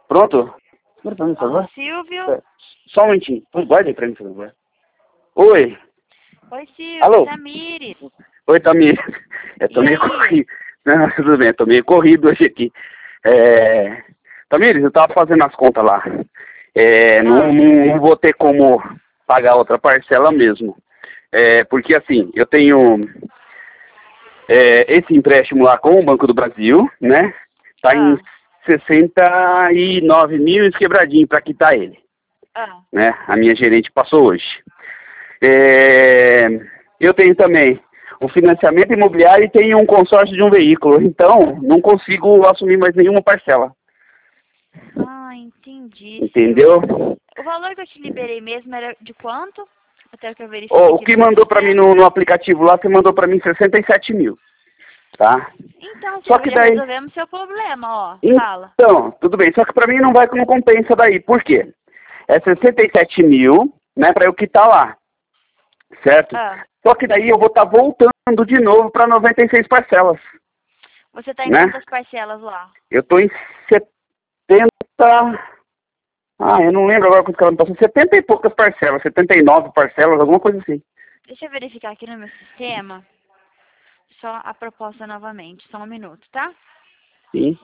Pronto? Espera pra mim, por favor. Silvio. Só um momentinho. Guarda aí pra mim, por favor. Oi. Oi, Silvio. Alô? Tamires. Oi, Tamires. Eu tô E meio aí? corrido. Não, tudo bem, eu tô meio corrido hoje aqui. Tamires, eu tava fazendo as contas lá. Não vou ter como pagar outra parcela mesmo. Porque assim, eu tenho esse empréstimo lá com o Banco do Brasil, né? Tá em 69 mil quebradinho para quitar ele. Né? A minha gerente passou hoje. Eu tenho também o financiamento imobiliário e tenho um consórcio de um veículo. Então, não consigo assumir mais nenhuma parcela. Entendi. Entendeu? O valor que eu te liberei mesmo era de quanto? Até que eu verifique O que mandou para mim no aplicativo lá, você mandou para mim 67 mil. Tá? Então, Só que já daí... resolvemos seu problema, ó. Fala. Então, tudo bem. Só que para mim não compensa daí. Por quê? É 67 mil, né, para eu quitar lá. Certo? Só que daí eu vou estar voltando de novo para 96 parcelas. Você tá em quantas parcelas lá? Eu tô em 70... eu não lembro agora quanto que ela me passou. 70 e poucas parcelas, 79 parcelas, alguma coisa assim. Deixa eu verificar aqui no meu sistema. Só a proposta novamente. Só um minuto, tá? Sim.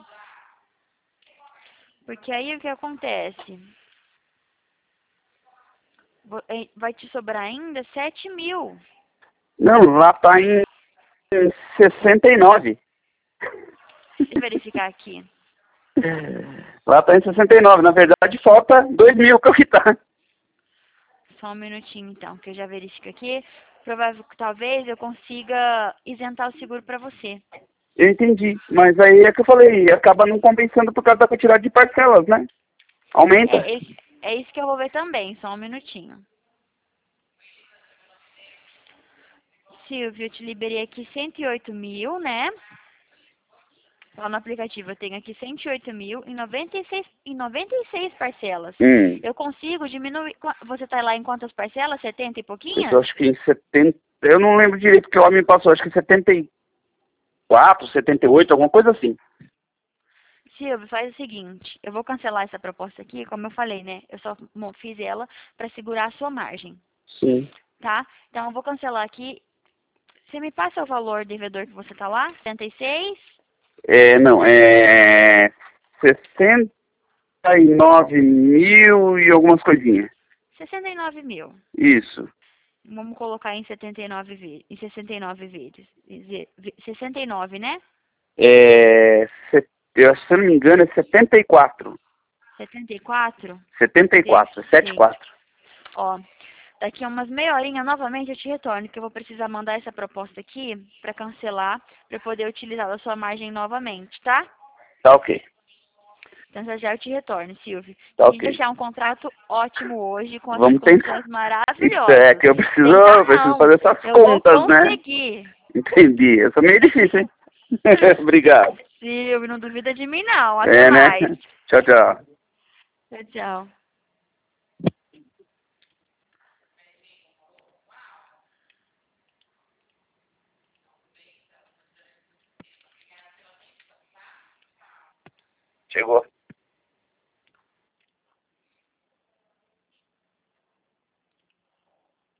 Porque aí o que acontece? Vai te sobrar ainda 7 mil. Não, lá tá em 69. Deixa eu verificar aqui. Lá tá em 69. Na verdade, falta 2 mil pra eu quitar. Só um minutinho, então, que eu já verifico aqui. Provável que talvez eu consiga isentar o seguro para você. Eu entendi. Mas aí é que eu falei, acaba não compensando por causa da quantidade de parcelas, né? Aumenta. É isso que eu vou ver também. Só um minutinho. Silvio, eu te liberei aqui 108 mil, né? Lá no aplicativo eu tenho aqui 108 mil em 96 parcelas. Eu consigo diminuir... Você tá lá em quantas parcelas? 70 e pouquinhas? Eu acho que em 70... Eu não lembro direito que o homem me passou. Acho que 74, 78, alguma coisa assim. Silvio, faz o seguinte. Eu vou cancelar essa proposta aqui, como eu falei, né? Eu só fiz ela para segurar a sua margem. Sim. Tá? Então eu vou cancelar aqui. Você me passa o valor devedor que você tá lá? 76? Não, 69 mil e algumas coisinhas. 69 mil. Isso. Vamos colocar em 69 vezes. 69, né? Se eu não me engano, é 74. 74? 74, 74. Ó, daqui a umas meia horinha novamente eu te retorno, que eu vou precisar mandar essa proposta aqui para cancelar, para poder utilizar a sua margem novamente, tá? Tá ok. Então já já eu te retorno, Silvio. Tá Quis ok. deixar um contrato ótimo hoje, com essas Vamos condições tentar. maravilhosas. Isso que eu preciso fazer essas Eu vou contas, né? conseguir. Entendi. Eu sou meio difícil, hein? Obrigado. Silvio, não duvida de mim não. Até Né? mais. Tchau, tchau. Tchau, tchau. Chegou.